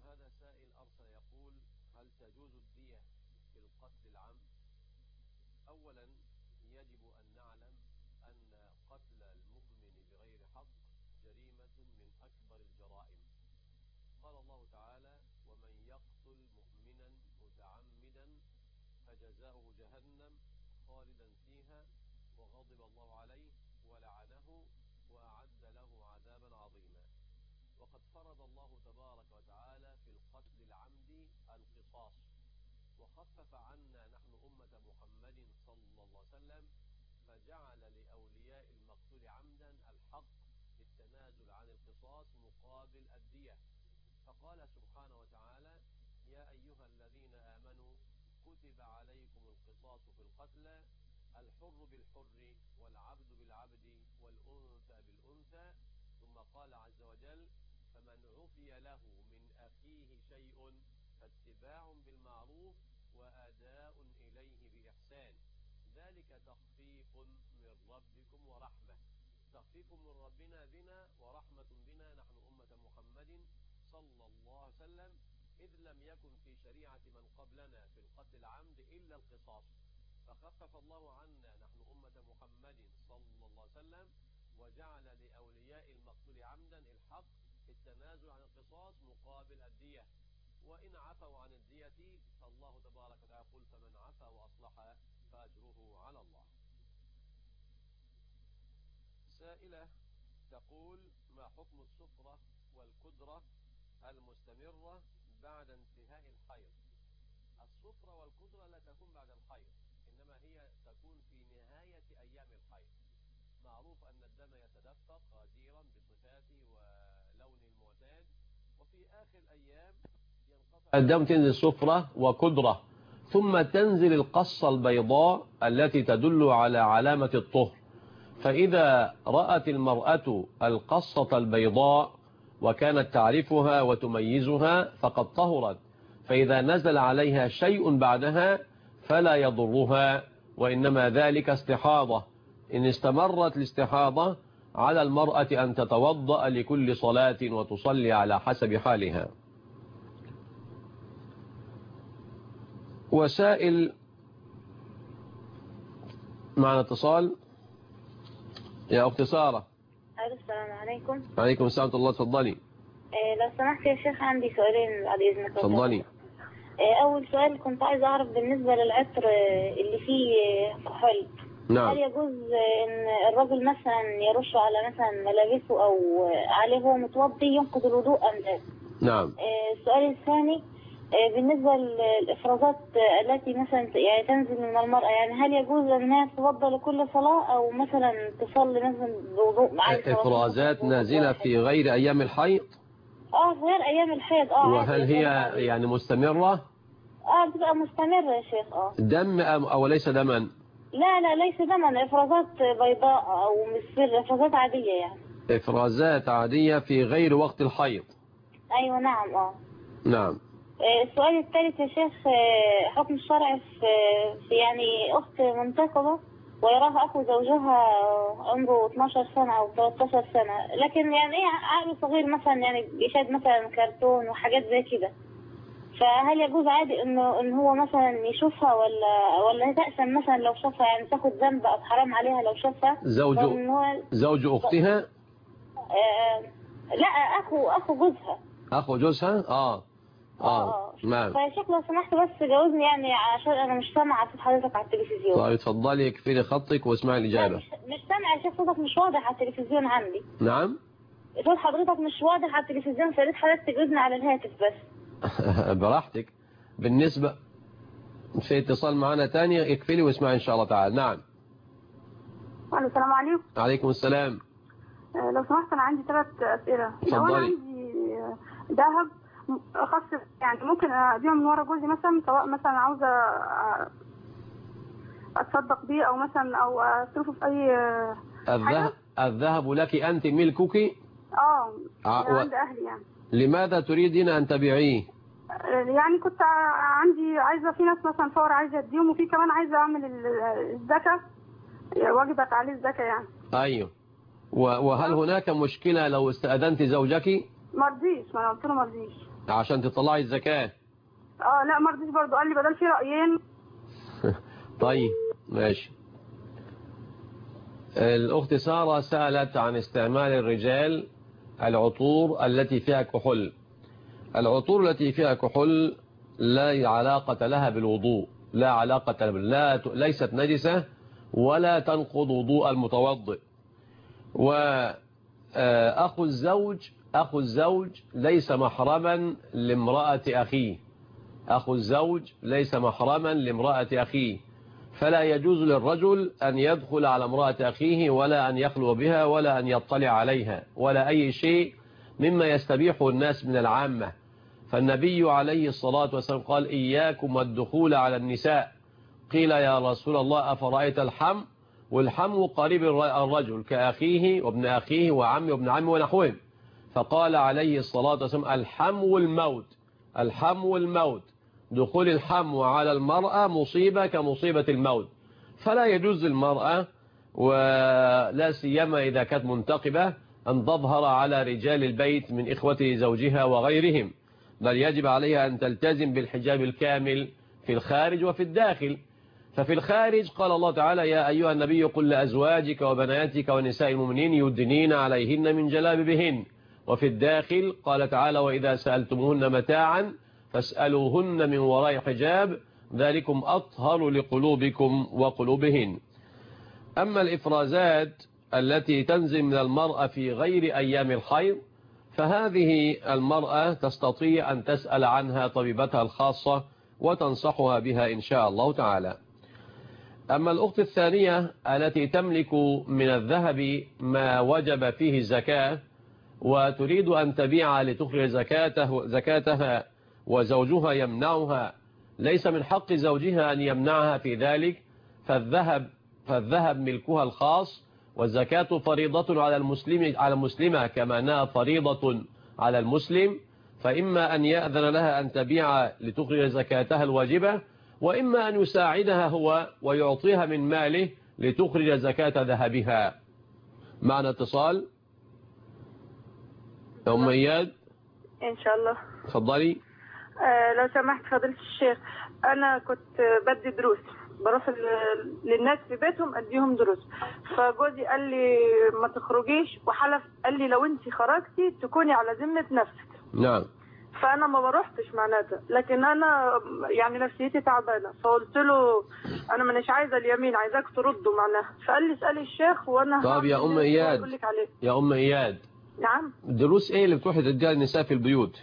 هذا سائل أرسل يقول: هل تجوز الدية في القتل العمد؟ أولا يجب أن نعلم أن قتل المؤمن بغير حق جريمة من أكبر الجرائم. قال الله تعالى: ومن يقتل مؤمنا متعمدا فجزاؤه جهنم خالدا فيها وغضب الله عليه ولعنه وأعد له عذابا عظيما. وقد فرض الله تبارك وتعالى في القتل العمد القصاص، وخفف عنا نحن أمة محمد صلى الله عليه وسلم، فجعل لأولياء المقتول عمدا الحق في التنازل عن القصاص مقابل الدية. فقال سبحانه وتعالى: يا أيها الذين آمنوا كتب عليكم القصاص في القتلى، الحر بالحر والعبد بالعبد والأنثى بالأنثى. ثم قال عز وجل: فمن عفي له من أخيه شيء فاتباع بالمعروف وأداء إليه بإحسان، ذلك تخفيف من ربكم ورحمة. تخفيف من ربنا بنا ورحمة بنا نحن أمة محمد صلى الله عليه وسلم، إذ لم يكن في شريعة من قبلنا في القتل العمد إلا القصاص، فخفف الله عنا نحن أمة محمد صلى الله عليه وسلم، وجعل لأولياء المقتول عمدا الحق في التنازل عن القصاص مقابل الدية. وإن عفوا عن الدية فالله تبارك وتعالى يقول: فمن عفا وأصلح فأجره على الله. سائلة تقول: ما حكم السفرة والكدرة المستمرة بعد انتهاء الحيض؟ السفرة والكدرة لا تكون بعد الحيض، إنما هي تكون في نهاية أيام الحيض. معروف أن الدم يتدفق غزيرا بصفاته ولونه المعتاد، وفي آخر الأيام ينقطع الدم، تنزل سفرة وكدرة، ثم تنزل القصة البيضاء التي تدل على علامة الطهر. فإذا رأت المرأة القصة البيضاء وكانت تعرفها وتميزها فقد طهرت، فإذا نزل عليها شيء بعدها فلا يضرها، وإنما ذلك استحاضة. إن استمرت الاستحاضة على المرأة أن تتوضأ لكل صلاة وتصلي على حسب حالها. وسائل معنا اتصال. يا أختي سارة. السلام عليكم. وعليكم السلام ورحمة الله. تفضلي. لو سمحت يا شيخ عندي سؤالين بعد إذنك. تفضلي. أول سؤال كنت عايز أعرف بالنسبة للعطر اللي فيه كحول. نعم. هل يجوز إن الرجل مثلا يرش على مثلا ملابسه أو عليه هو متوضي ينقض الوضوء أم لا؟ نعم. السؤال الثاني بالنسبة للإفرازات التي مثلا يعني تنزل من المرأة، يعني هل يجوز أنها تتوضأ لكل صلاة أو مثلا تصلي مثلا بوضوء مع إفرازات نازلة في غير أيام الحيض؟ في غير أيام الحيض. وهل هي يعني مستمرة؟ بتبقى مستمرة يا شيخ. دم أو ليس دما؟ لا ليس دما، إفرازات بيضاء أو مصفر، إفرازات عادية يعني. إفرازات عادية في غير وقت الحيض؟ أيوة نعم. نعم. السؤال الثالث يا شيخ، حكم الشرع في يعني أخت منتقبة ويراها أخو زوجها عمره 12 سنة أو 13 سنة، لكن يعني عقله صغير مثلا، يعني بيشاهد مثلا كرتون وحاجات زي كده، فهل يجوز عادي إن هو مثلا يشوفها ولا تأسم مثلا لو شافها، يعني تاخد ذنب أو حرام عليها لو شافها؟ زوج أختها؟ لا أخو جوزها. أخو جوزها؟ نعم. فيا شيخ لو سمحت بس جاوبني، يعني عشان أنا مش سامعة صوت حضرتك على التلفزيون. طيب اتفضلي، اكفلي خطك واسمعي الإجابة. مش سامعة يا شيخ، صوتك مش واضح على التلفزيون عندي. نعم؟ صوت حضرتك مش واضح على التلفزيون، فياريت حضرتك تجاوبني على الهاتف بس. براحتك. بالنسبة في اتصال معنا تاني، اكفلي واسمعي إن شاء الله تعالى. نعم. السلام عليكم. عليكم السلام. لو سمحت أنا عندي 3 أسئلة. اتفضلي. لو أنا عندي ذهب خاص، يعني ممكن أبيعه من ورا جوزي مثلا، سواء مثلا عاوزة أتصدق بيه أو مثلا أو أصرفه في أي حاجة. الذهب لك أنت، ملكك؟ عند أهلي يعني. لماذا تريدين أن تبيعيه؟ يعني كنت عايزة في ناس مثلا فور عايزة أديهم، وفي كمان عايزة أعمل الزكاة، واجبت عليه الزكاة يعني. أيوه. وهل هناك مشكلة لو استأذنت زوجك؟ مرضيش، ما أنا قلت له مرضيش. عشان تطلعي الزكاة. لا ما رضيش برضه، قال لي بدل في رأيين. طيب ماشي. الأخت سارة سألت عن استعمال الرجال العطور التي فيها كحول. العطور التي فيها كحول لا علاقة لها بالوضوء، لا علاقة ليست نجسة ولا تنقض وضوء المتوضئ. وأخو الزوج ليس محرما لامرأة أخيه. أخو الزوج ليس محرما لامرأة أخيه، فلا يجوز للرجل أن يدخل على امرأة أخيه ولا أن يخلو بها ولا أن يطلع عليها ولا أي شيء مما يستبيحه الناس من العامة. فالنبي عليه الصلاة والسلام قال: إياكم والدخول على النساء. قيل يا رسول الله أفرأيت الحم؟ والحم قريب الرجل كأخيه وابن أخيه وعمي وابن عمي ونحوهم. فقال عليه الصلاة والسلام: الحم والموت، الحم والموت. دخول الحم على المرأة مصيبة كمصيبة الموت، فلا يجوز للمرأة ولا سيما إذا كانت منتقبة أن تظهر على رجال البيت من إخوة زوجها وغيرهم، بل يجب عليها أن تلتزم بالحجاب الكامل في الخارج وفي الداخل. ففي الخارج قال الله تعالى: يا أيها النبي قل لأزواجك وبناتك ونساء المؤمنين يدنين عليهن من جلابيبهن. وفي الداخل قال تعالى: وإذا سألتموهن متاعا فاسألوهن من وراء حجاب ذلكم أطهر لقلوبكم وقلوبهن. أما الإفرازات التي تنزل من المرأة في غير أيام الحيض فهذه المرأة تستطيع أن تسأل عنها طبيبتها الخاصة وتنصحها بها إن شاء الله تعالى. أما الأخت الثانية التي تملك من الذهب ما وجب فيه الزكاة وتريد أن تبيع لتخرج زكاتها وزوجها يمنعها، ليس من حق زوجها أن يمنعها في ذلك، فالذهب ملكها الخاص، والزكاة فريضة على المسلمة كما أنها فريضة على المسلم. فإما أن يأذن لها أن تبيع لتخرج زكاتها الواجبة، وإما أن يساعدها هو ويعطيها من ماله لتخرج زكاة ذهبها. معنا اتصال. أم إياد ان شاء الله. تفضلي. لو سمحت فضيلة الشيخ، انا كنت بدي دروس، بروح للناس في بيتهم اديهم دروس، فجوزي قال لي ما تخرجيش، وحلف قال لي لو انت خرجتي تكوني على ذمة نفسك. نعم. فانا ما بروحتش معناتها، لكن انا يعني نفسيتي تعبانه، فقلت له انا مانيش عايزه اليمين، عايزاك ترده معناها. فقال لي اسالي الشيخ وانا طب يا ام اياد، هقول لك عليه. يا ام اياد، نعم. دروس ايه اللي بتروحي تديها للنساء في البيوت؟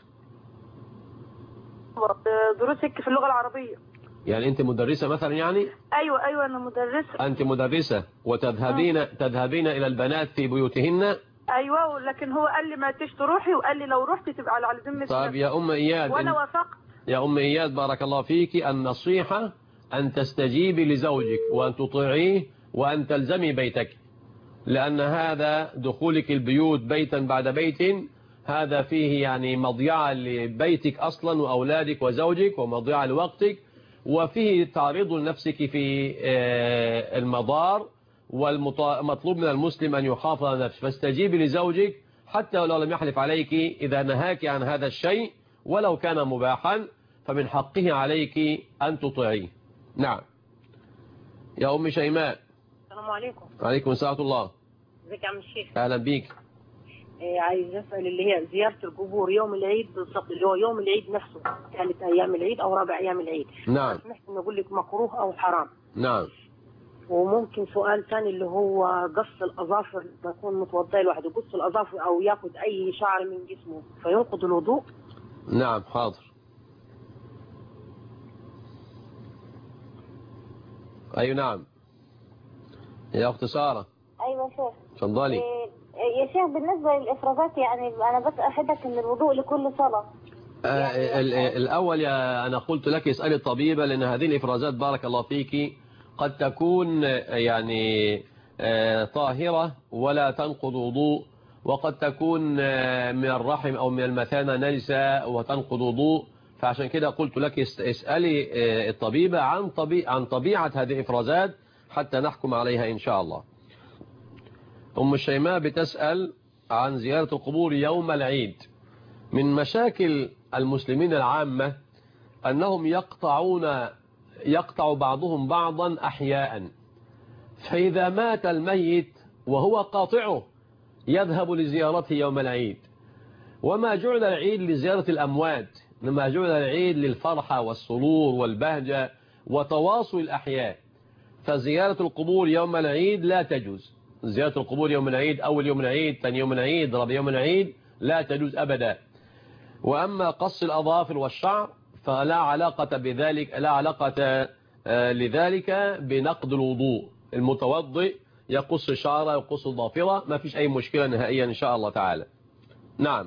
دروس هيك في اللغه العربيه. يعني انت مدرسه مثلا يعني؟ ايوه انا مدرسه. انت مدرسه وتذهبين الى البنات في بيوتهن؟ ايوه، لكن هو قال لي ما تيجي تروحي، وقال لي لو رحتي تبقى على ذمه. طيب يا ام اياد، وانا وافقت. يا ام اياد بارك الله فيك، النصيحه ان تستجيبي لزوجك وان تطيعيه وان تلزمي بيتك، لان هذا دخولك البيوت بيتا بعد بيت هذا فيه يعني مضيعه لبيتك اصلا واولادك وزوجك، ومضيعه لوقتك، وفيه تعريض لنفسك في المضار، والمطلوب من المسلم أن يحافظ على نفسه. فاستجيبي لزوجك حتى ولو لم يحلف عليك، إذا نهاك عن هذا الشيء ولو كان مباحا فمن حقه عليك أن تطيعيه. نعم. يا أم شيماء. السلام عليكم. وعليكم السلام ورحمة الله. ازيك يا عم الشيخ؟ أهلا بيك. عايز أسأل اللي هي زيارة القبور يوم العيد بالضبط، اللي هو يوم العيد نفسه، ثالث أيام العيد أو رابع أيام العيد. نعم. سمعت إنه يقول لك مكروه أو حرام. نعم. وممكن سؤال ثاني اللي هو قص الأظافر، بكون متوضئ الواحد يقص الأظافر أو ياخذ أي شعر من جسمه فينقض الوضوء؟ نعم حاضر. أي نعم. يا أخت سارة. ايوه شيخ. تفضلي. يا شيخ بالنسبه للافرازات، يعني انا بس افيدك ان الوضوء لكل صلاه. الأول أنا قلت لك اسألي الطبيبة، لأن هذه الإفرازات بارك الله فيك قد تكون يعني طاهرة ولا تنقض وضوء، وقد تكون من الرحم أو من المثانة نجسة وتنقض وضوء. فعشان كده قلت لك اسألي الطبيبة عن طبيعة هذه الإفرازات حتى نحكم عليها إن شاء الله. أم الشيماء بتسأل عن زيارة القبور يوم العيد. من مشاكل المسلمين العامة أنهم يقطع بعضهم بعضا أحياء، فإذا مات الميت وهو قاطعه يذهب لزيارته يوم العيد. وما جعل العيد لزيارة الأموات، إنما جعل العيد للفرحة والسرور والبهجة وتواصل الأحياء. فزيارة القبور يوم العيد لا تجوز. زيارة القبور يوم العيد، أول يوم العيد، ثاني يوم العيد، رابع يوم العيد، لا تجوز أبدا. وأما قص الأظافر والشعر فلا علاقة بذلك، لا علاقة لذلك بنقض الوضوء. المتوضئ يقص شعره يقص ظافره، ما فيش أي مشكلة نهائيا إن شاء الله تعالى. نعم.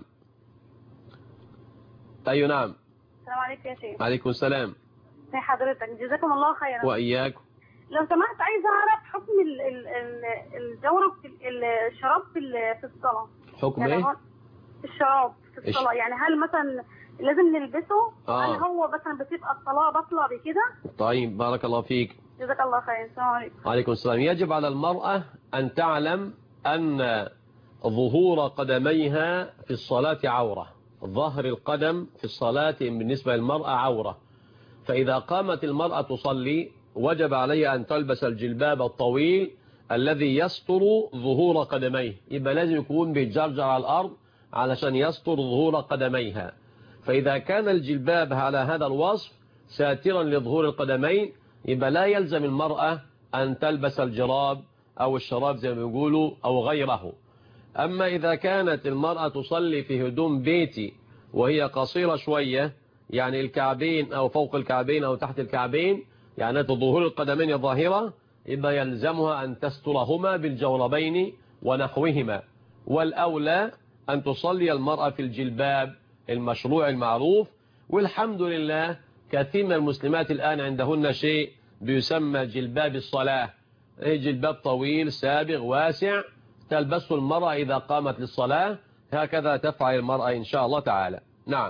أيوة نعم. السلام عليكم يا شيخ. عليكم السلام. ازي حضرتك؟ جزاكم الله خيرا. وإياكم. لو سمحت عايزه اعرف حكم الجورب الشراب في الصلاه. حكم يعني ايه؟ الشراب في الصلاه، يعني هل مثلا لازم نلبسه؟ هل هو مثلا بتبقى الصلاه بطلة بكده؟ طيب بارك الله فيك. جزاك الله خير. السلام عليكم. وعليكم السلام. يجب على المرأة أن تعلم أن ظهور قدميها في الصلاة عورة. ظهر القدم في الصلاة بالنسبة للمرأة عورة. فإذا قامت المرأة تصلي وجب عليها أن تلبس الجلباب الطويل الذي يستر ظهور قدميه، يبقى لازم يكون بيتجرجر على الأرض علشان يستر ظهور قدميها. فإذا كان الجلباب على هذا الوصف ساترا لظهور القدمين يبقى لا يلزم المرأة أن تلبس الجراب أو الشراب زي ما بيقولوا أو غيره. أما إذا كانت المرأة تصلي في هدوم بيتي وهي قصيرة شوية، يعني الكعبين أو فوق الكعبين أو تحت الكعبين، يعني ظهور القدمين ظاهرة، يبقى يلزمها أن تسترهما بالجوربين ونحوهما. والأولى أن تصلي المرأة في الجلباب المشروع المعروف. والحمد لله كثير من المسلمات الآن عندهن شيء بيسمى جلباب الصلاة، جلباب طويل سابغ واسع تلبسه المرأة إذا قامت للصلاة، هكذا تفعل المرأة إن شاء الله تعالى. نعم.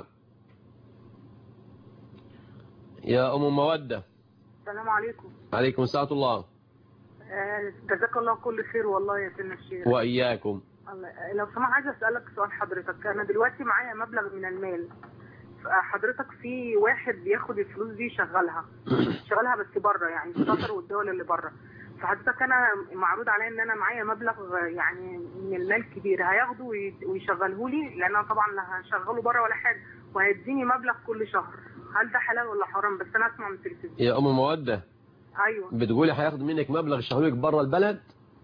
يا أم مودة. السلام عليكم. عليكم السلام الله. جزاك الله كل خير والله يا سيدنا الشيخ. وإياكم. لو سمحت عايزه اسالك سؤال حضرتك. انا دلوقتي معايا مبلغ من المال، حضرتك في واحد بياخد الفلوس دي يشغلها بس بره، يعني في قطر والدول اللي بره. فحضرتك انا معروض عليا ان انا معايا مبلغ يعني من المال كبير، هياخده ويشغله لي، لان انا طبعا لا هشغله بره ولا حاجه، وهيديني مبلغ كل شهر. هل ده حلال ولا حرام؟ بس انا اسمع من التلفزيون. يا ام مودة. ايوه. بتقولي هياخد منك مبلغ يشغلك بره البلد؟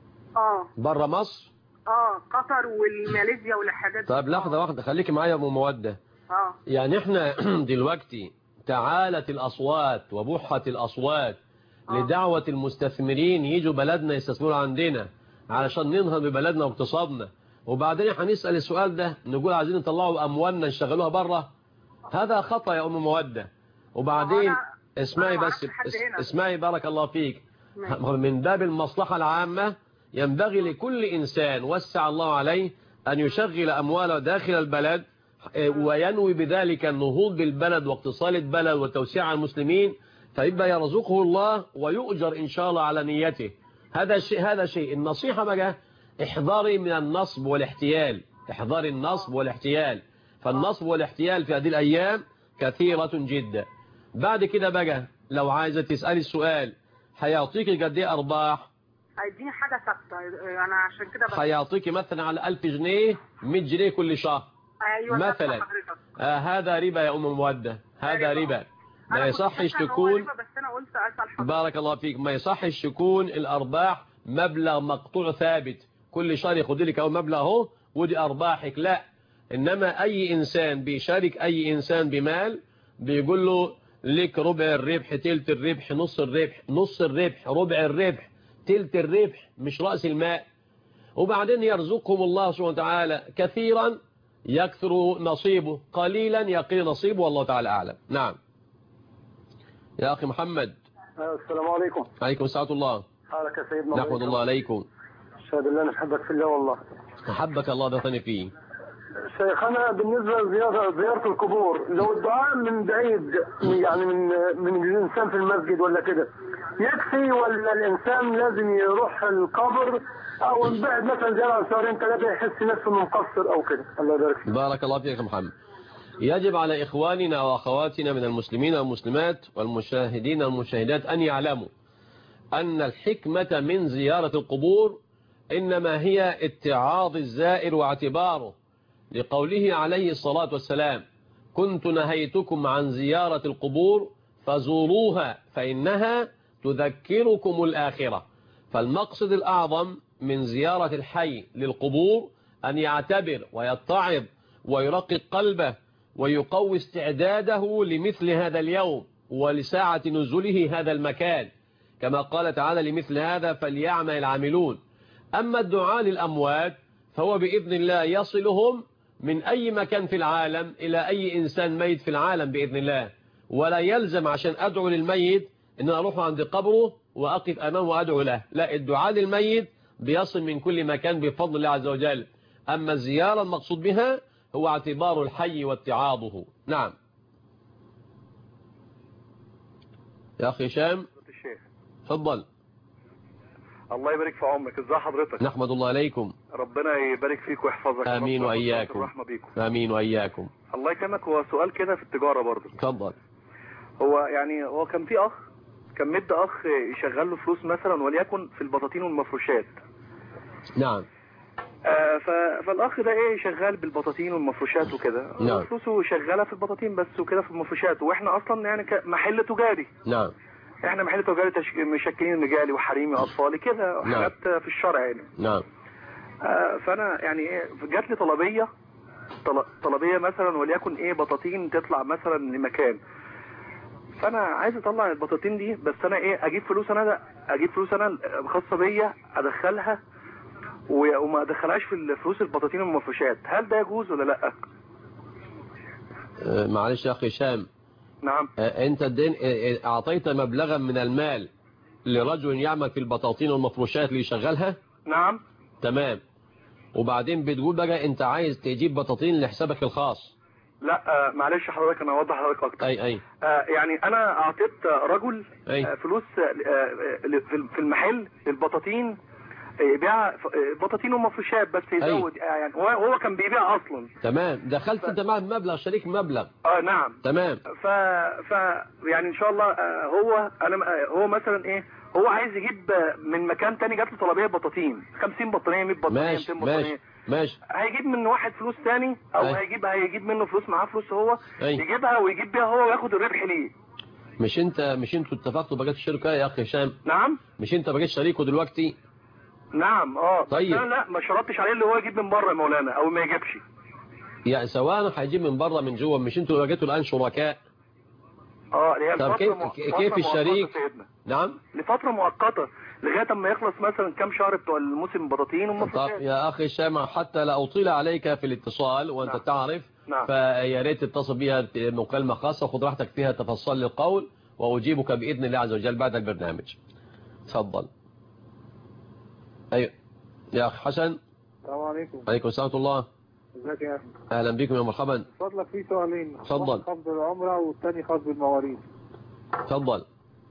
بره مصر؟ قطر والماليزيا والحاجات. طيب لحظه واحده خليكي معايا يا ام مودة. يعني احنا دلوقتي تعالت الاصوات وبحت الاصوات لدعوة المستثمرين يجوا بلدنا يستثمروا عندنا علشان ننهض ببلدنا واقتصادنا، وبعدين هنسأل السؤال ده نقول عايزين نطلعوا أموالنا نشغلوها بره؟ هذا خطأ يا أم مودة. وبعدين اسمعي بس، اسمعي بارك الله فيك. من باب المصلحة العامة ينبغي لكل إنسان وسع الله عليه أن يشغل أمواله داخل البلد وينوي بذلك النهوض بالبلد واقتصاد البلد والتوسيع على المسلمين، فيبقى يرزقه الله ويؤجر إن شاء الله على نيته. هذا شيء. النصيحة بقى احذري من النصب والاحتيال، احذري النصب والاحتيال. فالنصب والاحتيال في هذه الأيام كثيرة جدا. بعد كده بقى لو عايزة تسألي السؤال هيعطيك قد ايه أرباح؟ هيديني حاجة ثابتة، أنا عشان كده هيعطيك مثلا على 1000 جنيه 100 جنيه كل شهر. أيوة مثلا. هذا ربا يا أم مودة، هذا ربا. ما يصحش تكون، بارك الله فيك، ما يصحش تكون الأرباح مبلغ مقطوع ثابت كل شهر ياخد لك أو مبلغ اهو ودي أرباحك، لا. إنما أي إنسان بيشارك أي إنسان بمال بيقول له لك ربع الربح، تلت الربح، نص الربح، نص الربح، ربع الربح، تلت الربح، مش رأس المال. وبعدين يرزقهم الله سبحانه وتعالى كثيرا يكثر نصيبه، قليلا يقل نصيبه، والله تعالى أعلم. نعم يا أخي محمد. السلام عليكم. عليكم السلام الله. حالك يا سيدنا؟ نحمد الله عليكم. أشهد أن لا نحبك في الله والله. أحبك الله دفني فيه. شيخنا بالنسبة لزيارة القبور، لو الدعاء من بعيد يعني من الإنسان في المسجد ولا كده يكفي، ولا الإنسان لازم يروح القبر أو بعد مثلا زيارة شهرين ثلاثة يحس نفسه مقصر أو كده؟ الله يبارك فيك. بارك الله فيك يا محمد. يجب على إخواننا وأخواتنا من المسلمين والمسلمات والمشاهدين والمشاهدات أن يعلموا أن الحكمة من زيارة القبور إنما هي اتعاظ الزائر واعتباره، لقوله عليه الصلاة والسلام: كنت نهيتكم عن زيارة القبور فزوروها فإنها تذكركم الآخرة. فالمقصد الأعظم من زيارة الحي للقبور أن يعتبر ويتعظ ويرقق قلبه ويقوي استعداده لمثل هذا اليوم ولساعة نزوله هذا المكان، كما قال تعالى: لمثل هذا فليعمل العاملون. أما الدعاء للأموات فهو بإذن الله يصلهم من أي مكان في العالم إلى أي إنسان ميت في العالم بإذن الله، ولا يلزم عشان أدعو للميت إن أروح عند قبره وأقف أمامه وأدعو له، لا، الدعاء للميت بيصل من كل مكان بفضل الله عز وجل. أما الزيارة المقصود بها هو اعتبار الحي واتعاظه. نعم يا أخي هشام، تفضل. الله يبارك في عمرك، ازي حضرتك؟ نحمد الله عليكم. ربنا يبارك فيك ويحفظك. امين واياكم. امين واياكم. الله يكرمك. هو سؤال كده في التجاره برضه. اتفضل. هو كان في اخ كان مد اخ يشغل له فلوس مثلا وليكن في البطاطين والمفروشات. نعم. فالاخ ده شغال بالبطاطين والمفروشات وكده. نعم. فلوسه شغاله في البطاطين بس وكده في المفروشات، واحنا اصلا يعني محل تجاري. نعم. احنا محل تجاري مشكلين رجالي وحريمي واطفالي كده، حاجات في الشرع يعني. نعم. فانا يعني جات لي طلبيه مثلا وليكن بطاطين تطلع مثلا لمكان، فانا عايز اطلع البطاطين دي، بس انا اجيب فلوس انا خاصه بيا ادخلها وما ادخلهاش في فلوس البطاطين والمفروشات. هل ده يجوز ولا لا؟ معلش يا اخي هشام. نعم. انت اعطيت مبلغا من المال لرجل يعمل في البطاطين والمفروشات ليشغلها؟ نعم. تمام. وبعدين بتقول بقى انت عايز تجيب بطاطين لحسابك الخاص؟ لا معلش حضرتك، انا اوضح لحضرتك اكتر. اي يعني انا اعطيت رجل فلوس في المحل للبطاطين، يبيع بطاطين ومفروشات بس يزود. يعني هو كان بيبيع اصلا. تمام. دخلت انت معاه بمبلغ، شريك مبلغ. نعم. تمام. يعني ان شاء الله هو مثلا هو عايز يجيب من مكان تاني، جات له طلبيه بطاطين 50 بطانيه 100 بطانيه 200 بطانيه. ماشي. هيجيب من واحد فلوس تاني او هيجيب منه فلوس، معاه فلوس هو يجيبها ويجيب بيها هو وياخد الربح ليه. مش انتوا اتفقتوا بقيت الشركه يا اخي هشام؟ نعم. مش انت بقيت شريكه دلوقتي؟ نعم. طيب. لا ما شرطتش عليه اللي هو يجيب من بره يا مولانا او ما يجيبش. يعني سواء هيجيب من بره من جوه، مش انتوا بقيتوا الان شركاء؟ طب كيف الشريك؟ نعم. لفتره مؤقته لغايه اما يخلص مثلا كام شهر بتوع الموسم البطاطين والمفروشات. طب يا اخي هشام، حتى لا اطيل عليك في الاتصال وانت تعرف، فيا ريت تتصل بها مكالمه خاصه وخذ راحتك فيها تفصل لي القول واجيبك باذن الله عز وجل بعد البرنامج. تفضل. ايوه يا اخ حسن. السلام عليكم. عليكم السلام ورحمه الله. ازيك يا اخي؟ اهلا بكم يا مرحبا. فضلك في سؤالين، اتفضل. خاص بالعمره والثاني خاص بالمواريث. اتفضل.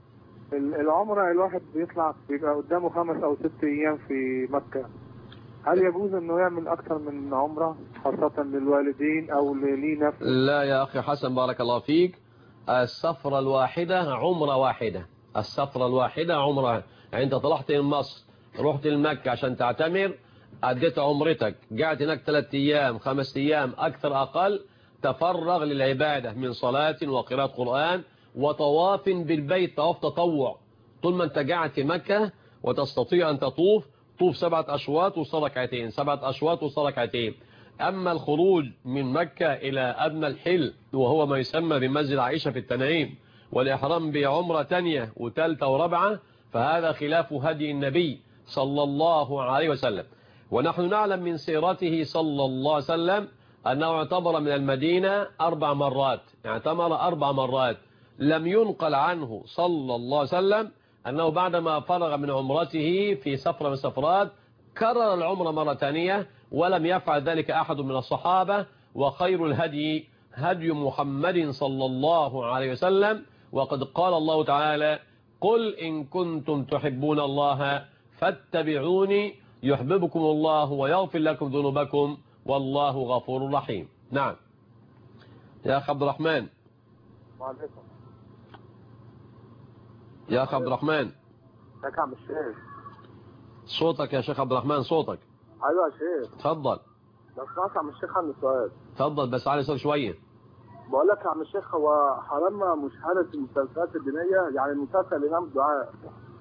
العمره الواحد بيطلع بيبقى قدامه 5 أو 6 ايام في مكه، هل يجوز انه يعمل اكثر من عمره خاصه للوالدين او لي نفسه؟ لا يا اخي حسن بارك الله فيك، السفره الواحده عمره واحده، السفره الواحده عمره. يعني انت طلعت من مصر رحت لمكة عشان تعتمر، أديت عمرتك، قعدت هناك 3 أيام 5 أيام أكثر أقل، تفرغ للعبادة من صلاة وقراءة قرآن وطواف بالبيت، طواف تطوع. طول ما أنت قاعد في مكة وتستطيع أن طوف 7 أشواط وصل ركعتين، 7 أشواط وصل ركعتين. أما الخروج من مكة إلى أدنى الحل وهو ما يسمى بمسجد عائشة في التنعيم والإحرام بعمرة ثانية وثالثة ورابعة، فهذا خلاف هدي النبي صلى الله عليه وسلم. ونحن نعلم من سيرته صلى الله عليه وسلم أنه اعتمر من المدينة 4 مرات، اعتمر 4 مرات. لم ينقل عنه صلى الله عليه وسلم أنه بعدما فرغ من عمرته في سفرة من السفرات كرر العمرة مرة ثانية، ولم يفعل ذلك أحد من الصحابة. وخير الهدي هدي محمد صلى الله عليه وسلم، وقد قال الله تعالى: قل إن كنتم تحبون الله فاتبعوني يحببكم الله ويغفر لكم ذنوبكم والله غفور رحيم. نعم. يا أخ عبد الرحمن. وعليكم. يا أخ عبد الرحمن. ازيك يا عم الشيخ؟ صوتك يا شيخ عبد الرحمن، صوتك. ايوه يا شيخ. اتفضل. لو سمحت يا عم الشيخ عندي سؤال. اتفضل بس علي صوت شوية. بقول لك يا عم الشيخ، هو حرام مشاهدة المسلسلات الدينية؟ يعني مسلسل الإمام الدعاء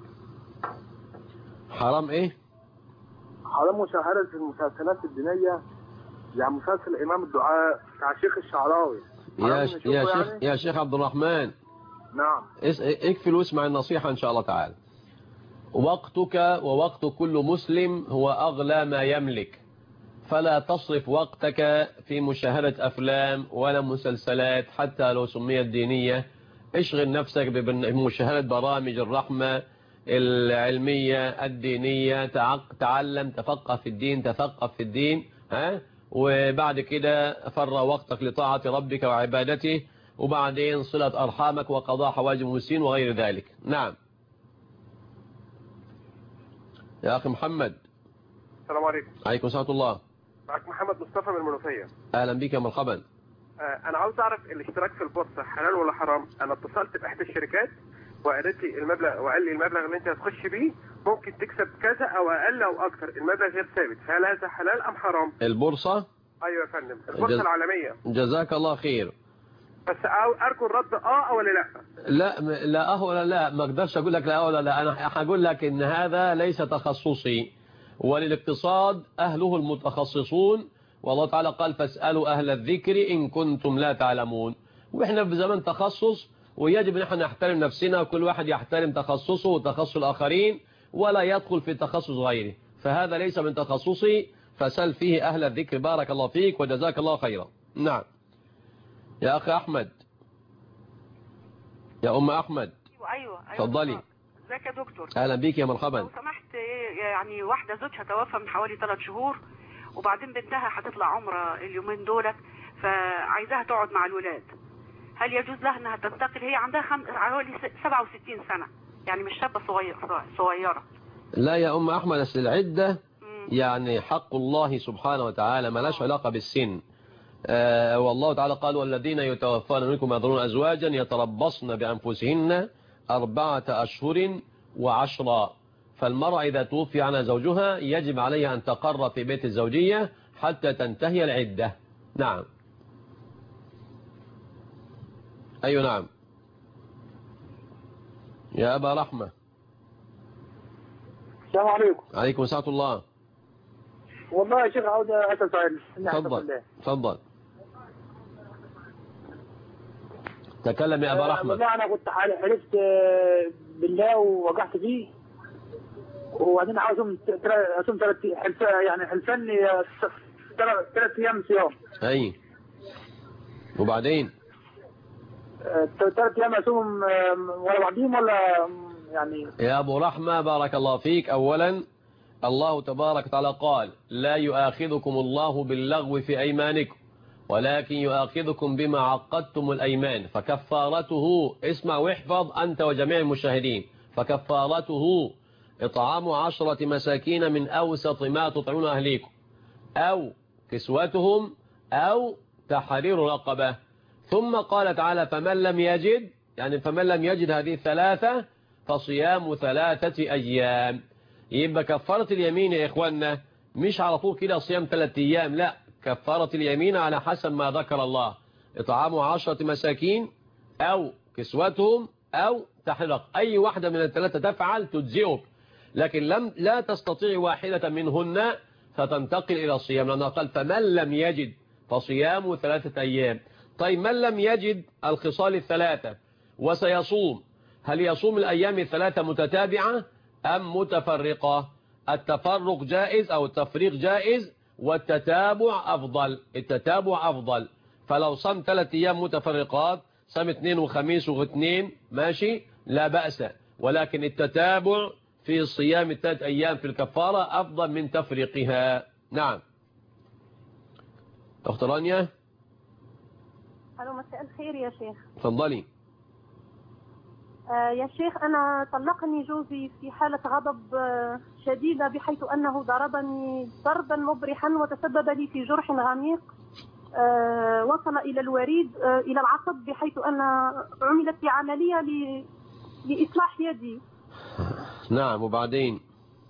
حرام إيه؟ حرام مشاهدة المسلسلات الدينية، يعني مسلسل الإمام الدعاء بتاع الشيخ الشعراوي. يا شيخ عبد الرحمن. نعم. اكفل واسمع النصيحة إن شاء الله تعالى. وقتك ووقت كل مسلم هو أغلى ما يملك، فلا تصرف وقتك في مشاهدة أفلام ولا مسلسلات حتى لو سميت دينية. اشغل نفسك بمشاهدة برامج الرحمة العلمية الدينية. تعلم، تفقه في الدين وبعد كده فرغ وقتك لطاعة ربك وعبادته، وبعدين صلة أرحامك وقضاء حوائج المسلمين وغير ذلك. نعم يا أخي محمد. السلام عليكم. عليكم السلام ورحمة الله. معك محمد مصطفى من المنوفية. أهلا بك يا مرحبا. أنا عاوز أعرف الاشتراك في البورصة حلال ولا حرام؟ أنا اتصلت بإحدى الشركات وقالت لي المبلغ، وقال لي المبلغ اللي أنت هتخش بيه ممكن تكسب كذا أو أقل أو أكثر، المبلغ غير ثابت، فهل هذا حلال أم حرام؟ البورصة؟ أيوة يا فندم، البورصة العالمية. جزاك الله خير. بس أرجو الرد أو ولا لا؟ لا ولا لا، ما أقدرش أقول لك لا ولا لا. أنا هقول لك إن هذا ليس تخصصي، وللاقتصاد أهله المتخصصون، والله تعالى قال فاسألوا أهل الذكر إن كنتم لا تعلمون. وإحنا في زمن تخصص، ويجب أن احنا نحترم نفسنا وكل واحد يحترم تخصصه وتخصص الآخرين ولا يدخل في تخصص غيره، فهذا ليس من تخصصي، فسل فيه أهل الذكر. بارك الله فيك وجزاك الله خيرا. نعم يا أخي أحمد. يا أم أحمد. أيوة تفضلي. ازيك يا دكتور؟ أهلا بيك يا مرحبا. لو سمحت، يعني واحدة زوجها توفى من حوالي 3 شهور، وبعدين بنتها هتطلع عمرة اليومين دولت، فعايزاها تقعد مع الولاد. هل يجوز لها انها تنتقل؟ هي عندها حوالي 67 سنة، يعني مش شابة صغيرة. لا يا أم أحمد، أصل العدة يعني حق الله سبحانه وتعالى، ما لهاش علاقة بالسن. والله تعالى قال والذين يتوفون منكم يذرون أزواجا يتربصن بأنفسهن 4 أشهر و10. فالمرأة إذا توفي عنها زوجها يجب عليها أن تقر في بيت الزوجية حتى تنتهي العدة. نعم. أيوة نعم. يا أبا رحمة. السلام عليكم. عليكم السلام ورحمة الله. والله يا شيخ عاوز أسأل سؤال. تفضل. تكلم يا أبا رحمة. والله أنا كنت حلفت بالله ووقعت فيه، وبعدين عاوز أصوم 3 يعني حلفان 3 أيام صيام. أي وبعدين 3 أيام أصوم ولا بعدين ولا يعني. يا أبو رحمة بارك الله فيك. أولا الله تبارك وتعالى قال لا يؤاخذكم الله باللغو في أيمانكم ولكن يؤاخذكم بما عقدتم الأيمان، فكفارته، اسمع واحفظ أنت وجميع المشاهدين، فكفارته إطعام 10 مساكين من أوسط ما تطعمون أهليكم أو كسوتهم أو تحرير رقبة. ثم قال تعالى فمن لم يجد، يعني فمن لم يجد هذه 3 فصيام 3 أيام. يبقى كفارة اليمين يا إخواننا مش على طول كده صيام 3 أيام، لا، كفارة اليمين على حسب ما ذكر الله، إطعام 10 مساكين أو كسوتهم أو تحرير. أي واحدة من ال3 تفعل تجزئك، لكن لا تستطيع واحدة منهن فتنتقل إلى الصيام، لأنه قال فمن لم يجد فصيام 3 أيام. طيب من لم يجد الخصال 3 وسيصوم، هل يصوم الأيام 3 متتابعة أم متفرقة؟ التفرق جائز أو التفريق جائز، والتتابع أفضل. التتابع أفضل. فلو صام 3 أيام متفرقات، صام 2 وخميس واثنين، ماشي لا بأس، ولكن التتابع في صيام 3 أيام في الكفارة أفضل من تفريقها. نعم. أخت رانيا. ألو مساء الخير يا شيخ. تفضلي. يا شيخ أنا طلقني جوزي في حالة غضب شديدة، بحيث أنه ضربني ضربا مبرحا وتسبب لي في جرح عميق، وصل إلى الوريد إلى العصب، بحيث أن عملت لي عملية لإصلاح يدي. نعم، وبعدين؟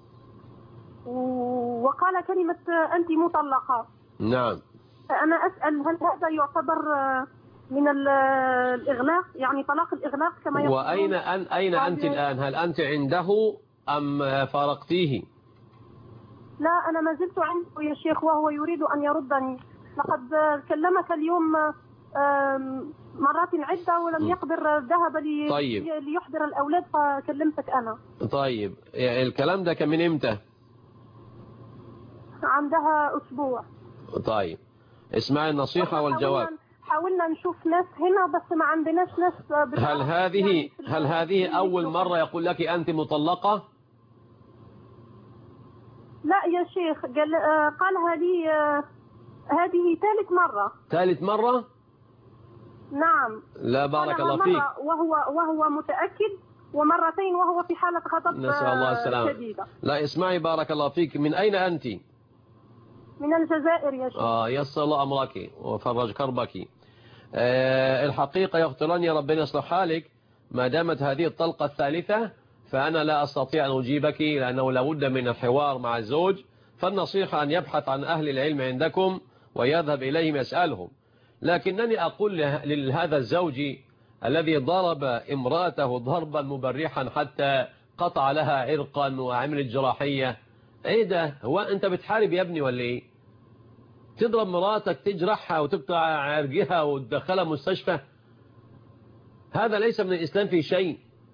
وقال كلمة أنت مطلقة. نعم. فأنا أسأل هل هذا يعتبر من الإغلاق، يعني طلاق الإغلاق كما يقولون؟ وأين أنت الآن؟ هل أنت عنده أم فارقتيه؟ لا، أنا ما زلت عنده يا شيخ، وهو يريد أن يردني. لقد كلمك اليوم مرات عدة ولم يقدر، ذهب ليحضر الأولاد فكلمتك أنا. طيب، الكلام ده كان من إمتى؟ عندها أسبوع. طيب، اسمعي النصيحة والجواب. حاولنا نشوف ناس هنا بس ما عندناش ناس. هل هذه أول مرة يقول لك أنت مطلقة؟ لا يا شيخ، قالها لي هذه ثالث مرة. ثالث مرة؟ نعم. لا بارك الله فيك. وهو متأكد، ومرتين وهو في حالة غضب نسأل الله السلامة. شديدة. لا اسمعي بارك الله فيك، من أين أنت؟ من الجزائر يا شيخ. يسر الله أمرك وفرج كربك. الحقيقة يا أخت رانيا، ربنا يصلح حالك. ما دامت هذه الطلقة الثالثة فأنا لا أستطيع أن أجيبك، لأنه لابد من الحوار مع الزوج. فالنصيحة أن يبحث عن أهل العلم عندكم ويذهب إليهم يسألهم. لكنني أقول لهذا الزوج الذي ضرب امرأته ضربا مبرحا حتى قطع لها عرقا وعمل جراحية، ايه ده؟ هو انت بتحارب يا ابني ولا ايه؟ تضرب مراتك تجرحها وتقطع عرقها وتدخلها مستشفى؟ هذا ليس من الإسلام في شيء.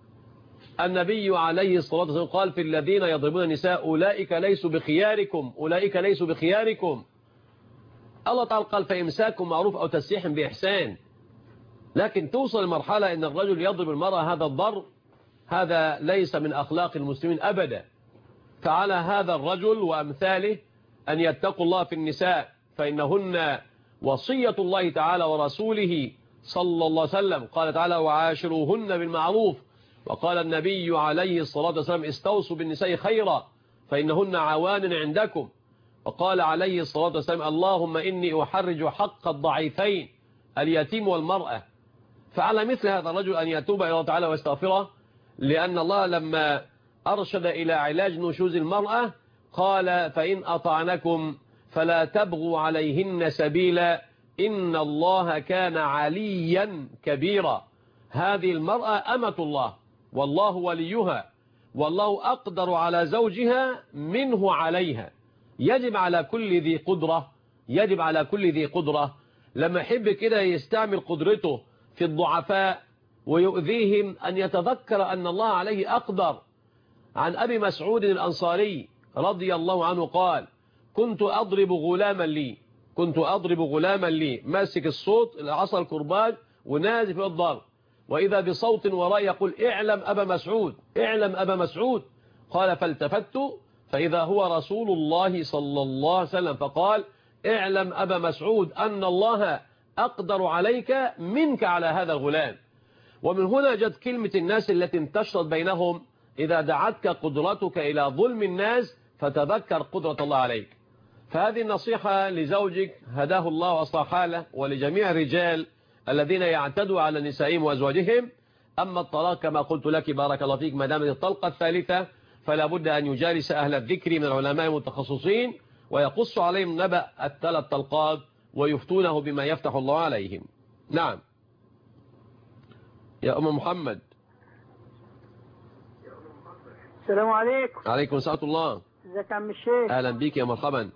النبي عليه الصلاة والسلام قال في الذين يضربون النساء أولئك ليسوا بخياركم، أولئك ليسوا بخياركم. الله تعالى قال فإمساكم معروف أو تسريح بإحسان. لكن توصل لمرحلة أن الرجل يضرب المرأة هذا الضرب، هذا ليس من أخلاق المسلمين أبدا. فعلى هذا الرجل وأمثاله أن يتقوا الله في النساء، فإنهن وصية الله تعالى ورسوله صلى الله عليه وسلم. قال تعالى وعاشروهن بالمعروف، وقال النبي عليه الصلاة والسلام استوصوا بالنساء خيرا فإنهن عوان عندكم. وقال عليه الصلاة والسلام اللهم إني أحرج حق الضعيفين اليتيم والمرأة. فعلى مثل هذا الرجل أن يتوب إلى الله تعالى ويستغفره، لأن الله لما أرشد إلى علاج نشوز المرأة قال فإن أطعنكم فلا تبغوا عليهن سبيلا إن الله كان عليا كبيرا. هذه المرأة أمة الله والله وليها، والله أقدر على زوجها منه عليها. يجب على كل ذي قدرة، يجب على كل ذي قدرة لما يحب كده يستعمل قدرته في الضعفاء ويؤذيهم أن يتذكر أن الله عليه أقدر. عن أبي مسعود الأنصاري رضي الله عنه قال كنت أضرب غلاما لي ماسك الصوت العصا الكرباج ونازل في الضرب، وإذا بصوت وراء يقول اعلم أبا مسعود، اعلم أبا مسعود. قال فالتفت فإذا هو رسول الله صلى الله عليه وسلم فقال اعلم أبا مسعود أن الله أقدر عليك منك على هذا الغلام. ومن هنا جت كلمة الناس التي انتشرت بينهم إذا دعتك قدرتك إلى ظلم الناس فتذكر قدرة الله عليك. فهذه النصيحة لزوجك هداه الله وأصلح حاله، ولجميع الرجال الذين يعتدوا على نسائهم وأزواجهم. أما الطلاق كما قلت لك بارك الله فيك ما دامت الطلقة الثالثة فلا بد أن يجالس أهل الذكر من العلماء المتخصصين ويقص عليهم نبأ الثلاث طلقات ويفتونه بما يفتح الله عليهم. نعم يا أم محمد. السلام عليكم. عليكم السلام الله. ازيك يا عم الشيخ؟ أهلا بيك يا مرحبا.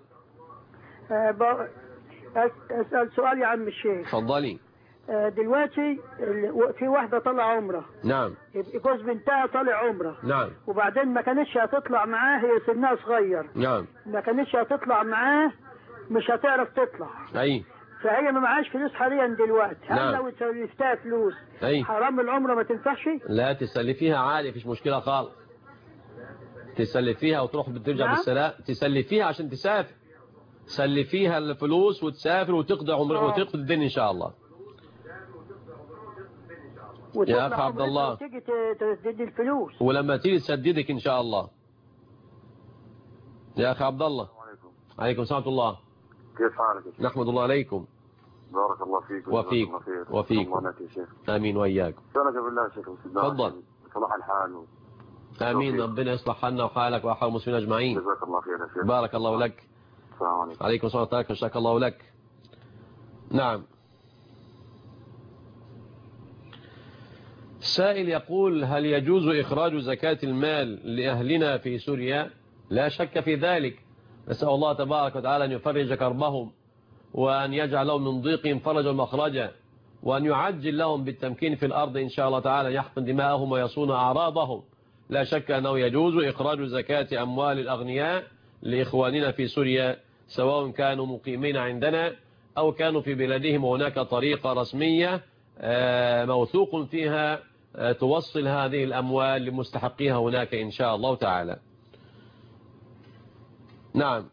أسأل سؤال يا عم الشيخ. اتفضلي. دلوقتي في واحدة طلع عمره. نعم. جوز بنتها طالع عمره. نعم. وبعدين ما كانتش هتطلع معاه، هي سنها صغير. نعم. ما كانتش هتطلع معاه، مش هتعرف تطلع. أي. فهي ما معاش فلوس حاليا دلوقتي. نعم. هل لو سلفتها فلوس أي. حرام العمره ما تنفعش؟ لا تسلفيها عادي، مفيش مشكلة خالص. تسلفيها وتروح بترجع بالسلام. تسلفيها عشان تسافر، سلفيها الفلوس وتسافر وتقضي عمره وتقضي الدين إن شاء الله. يا أخ عبد الله تيجي تسدد الفلوس ولما تيجي تسددك إن شاء الله. يا أخ عبد الله. عليكم السلام ورحمة الله. كيف حالك؟ نحمد الله عليكم. بارك الله فيك وفيك يا شيخ. امين واياك. سألك بالله يا شيخ. تفضل. صلاح الحال امين. ربنا يصلح حالنا وحالك واحوال المسلمين اجمعين. جزاك الله خير يا شيخ. بارك الله لك. السلام عليكم. عليكم السلام ورحمة الله. شكر الله لك. نعم. السائل يقول: هل يجوز إخراج زكاة المال لأهلنا في سوريا؟ لا شك في ذلك. نسأل الله تبارك وتعالى أن يفرج كربهم، وأن يجعل لهم من ضيقهم فرجا مخرجا، وأن يعجل لهم بالتمكين في الأرض إن شاء الله تعالى، يحقن دماءهم ويصون أعراضهم. لا شك أنه يجوز إخراج زكاة أموال الأغنياء لإخواننا في سوريا، سواء كانوا مقيمين عندنا أو كانوا في بلادهم، هناك طريقة رسمية موثوق فيها توصل هذه الأموال لمستحقيها هناك إن شاء الله تعالى. نعم.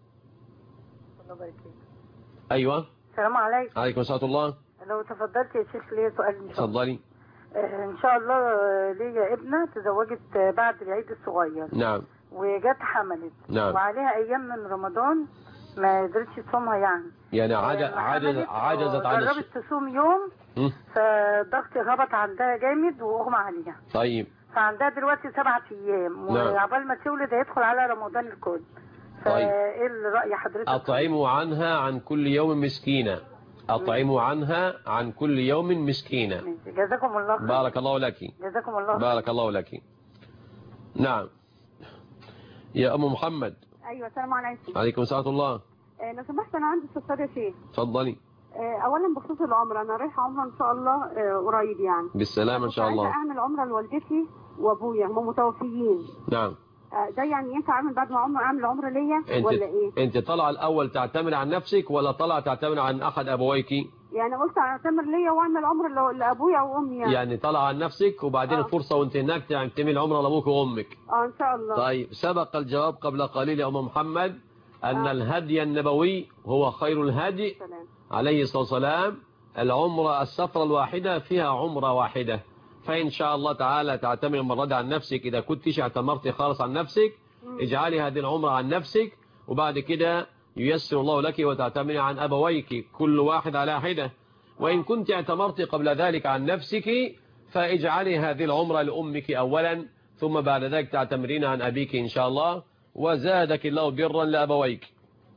أيوة. السلام عليكم. عليكم السلام الله. لو تفضلت يا شيخ ليا سؤال. تفضلي. إن شاء الله ليا ابنة تزوجت بعد العيد الصغير. نعم. وجت حملت. نعم. وعليها أيام من رمضان ما قدرتش تصومها يعني عجزت عن جربت تصوم يوم فالضغط هبط عندها جامد وأغمى عليها. طيب. فعندها دلوقتي 7 أيام وعبال ما تولد هيدخل على رمضان الكل. طيب. فإيه رأي حضرتك؟ أطعموا عنها عن كل يوم مسكينة. أطعموا عنها عن كل يوم مسكينة. جزاكم الله خير. بارك الله لك. جزاكم الله خير. بارك الله لك. نعم. يا أم محمد. أيوة. السلام عليكم. عليكم السلام الله. لو سمحت أنا عندي استفسار يا شيخ. اتفضلي. أولا بخصوص العمرة، أنا رايحة عمرة إن شاء الله قريب يعني. بالسلامة إن شاء الله. عايزة أعمل عمرة لوالدتي وأبويا، هم متوفيين. نعم. ده يعني ينفع أعمل بعد ما أعمل عمرة ليا ولا إيه؟ أنت طالعة الأول تعتمر عن نفسك ولا طالعة تعتمر عن أحد أبويك؟ يعني قلت أعتمر ليا وأعمل عمرة لأبويا وأمي يعني طالعة عن نفسك وبعدين فرصة وأنت هناك تعمل عمرة لأبوك وأمك. إن شاء الله. طيب، سبق الجواب قبل قليل يا أم محمد أن الهدي النبوي هو خير الهدي عليه الصلاة والسلام. العمرة السفرة الواحدة فيها عمرة واحدة، فإن شاء الله تعالى تعتمر المرة دي عن نفسك. إذا كنتش اعتمرتي خالص عن نفسك اجعلي هذه العمرة عن نفسك، وبعد كده ييسر الله لك وتعتمري عن أبويك كل واحد على حدة. وإن كنت اعتمرتي قبل ذلك عن نفسك فاجعلي هذه العمرة لأمك أولا، ثم بعد ذلك تعتمرين عن أبيك إن شاء الله، وزادك الله برا لأبويك.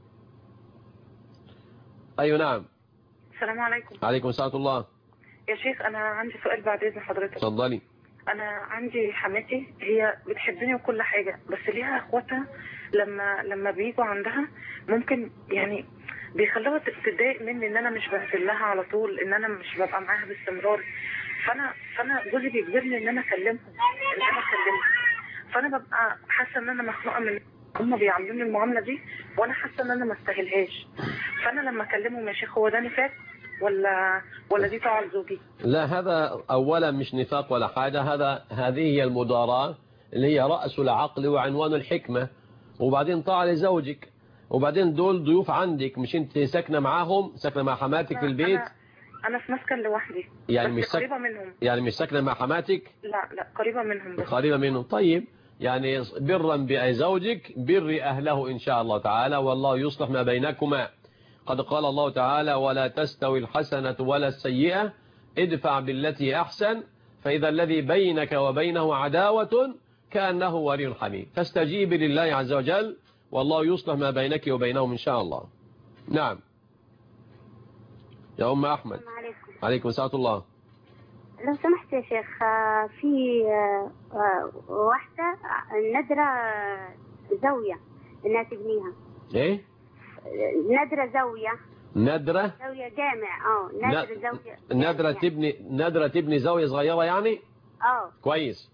أيوة. نعم. السلام عليكم. عليكم السلام الله. يا شيخ أنا عندي سؤال بعد إذن حضرتك. اتفضلي. أنا عندي حماتي هي بتحبني وكل حاجة، بس ليها أخواتها لما بيجوا عندها ممكن يعني بيخلوها تتضايق مني إن أنا مش بنزل لها على طول، إن أنا مش ببقى معاها باستمرار. فأنا جوزي بيجبرني إن أنا أكلمهم، فأنا ببقى حاسة إن أنا مخنوقة من هم بيعاملوني المعاملة دي، وأنا حاسة إن أنا ما استاهلهاش. فأنا لما أكلمهم يا شيخ هو ده نفاق ولا دي طاعة لزوجي؟ لا، هذا أولا مش نفاق ولا حاجة. هذه هي المداراة اللي هي رأس العقل وعنوان الحكمة، وبعدين طاعة لزوجك، وبعدين دول ضيوف عندك، مش انت ساكنة معاهم، ساكنة مع حماتك في البيت. أنا في مسكن لوحدي يعني مش قريبة منهم. يعني مش ساكنة مع حماتك؟ لا قريبة منهم بس. قريبة منهم. طيب، يعني برا بزوجك بر أهله إن شاء الله تعالى، والله يصلح ما بينكما. قد قال الله تعالى: ولا تستوي الحسنة ولا السيئة ادفع بالتي أحسن فإذا الذي بينك وبينه عداوة كأنه ولي حميم. فاستجيبي لله عز وجل والله يصلح ما بينك وبينهم إن شاء الله. نعم. يا أم أحمد. عليكم السلام الله. لو سمحت يا شيخ، في واحدة نادرة زاوية انها تبنيها. ايه؟ نادرة زاوية. نادرة جامع. نادرة زاوية. نادرة تبني زاوية صغيرة يعني؟ كويس.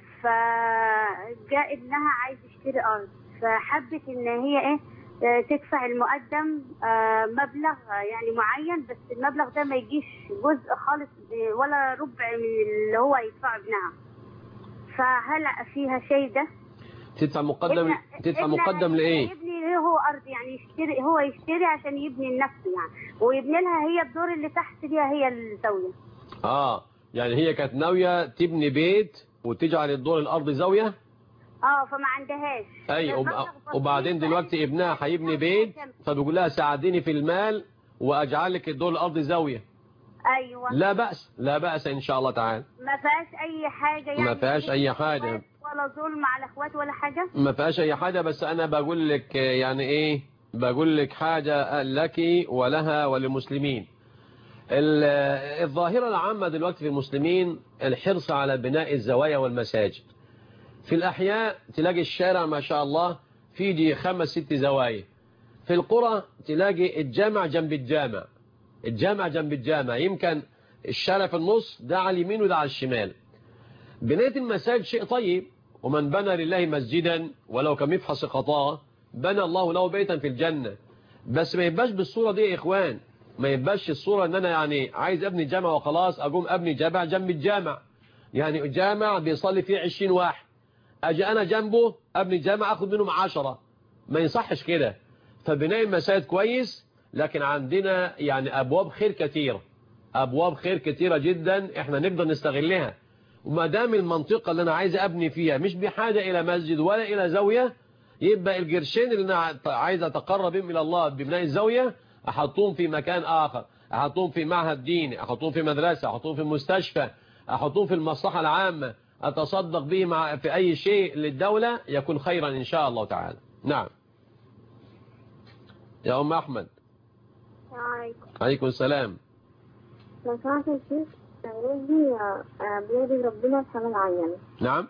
فجاء ابنها عايز يشتري أرض، فحبت ان هي تدفع المقدم مبلغ يعني معين، بس المبلغ ده ما يجيش جزء خالص ولا ربع من اللي هو يدفعه ابنها. فهل فيها شيء ده؟ تدفع مقدم لإيه؟ يبني هو أرض يعني يشتري عشان يبني لنفسه يعني، ويبني لها هي الدور اللي تحت ديها هي الزاوية. يعني هي كانت ناوية تبني بيت وتجعل الدور الأرض زاوية؟ فما عندهاش. وبعدين دلوقتي ابنها هيبني بيت، فبيقول لها ساعديني في المال وأجعلك الدور الأرضي زاوية. ايوه لا بأس، لا بأس إن شاء الله تعالى. ما فيهاش اي حاجه يعني؟ ما فيهاش أي حاجة ولا ظلم على اخوات ولا حاجه؟ ما فيهاش أي حاجة، بس أنا بقول لك يعني إيه، بقول لك حاجة لك ولها وللمسلمين. الظاهرة العامة دلوقتي في المسلمين الحرص على بناء الزوايا والمساجد. في الأحياء تلاقي الشارع ما شاء الله فيه دي 5-6 زوايا. في القرى تلاقي الجامع جنب الجامع، الجامع جنب الجامع، يمكن الشارع في النص ده على اليمين وده على الشمال. بناء المساجد شيء طيب، ومن بنى لله مسجدا ولو كمفحص خطاه بنى الله له بيتا في الجنة. بس ما يبقاش بالصورة دي يا إخوان، ما يبقاش الصورة ان انا يعني عايز ابني جامع وخلاص اقوم ابني جامع جنب الجامع، يعني جامع بيصلي فيه 20 واحد اجي انا جنبه ابني جامع اخد منهم 10، ما يصحش كده. فبناء المساجد كويس، لكن عندنا يعني ابواب خير كتيرة، ابواب خير كتيرة جدا احنا نقدر نستغلها. وما دام المنطقة اللي انا عايز ابني فيها مش بحاجة الى مسجد ولا الى زاوية، يبقى القرشين اللي انا عايز اتقرب بهم الى الله ببناء الزاوية احطهم في مكان اخر، احطهم في معهد ديني، احطهم في مدرسة، احطهم في مستشفى، احطهم في المصلحة العامة، اتصدق به في اي شيء للدولة يكون خيرا ان شاء الله تعالى. نعم يا ام احمد. عليكم السلام. لو سمحت يا شيخ، زوجي بيرضي ربنا في حاجة معينة. نعم.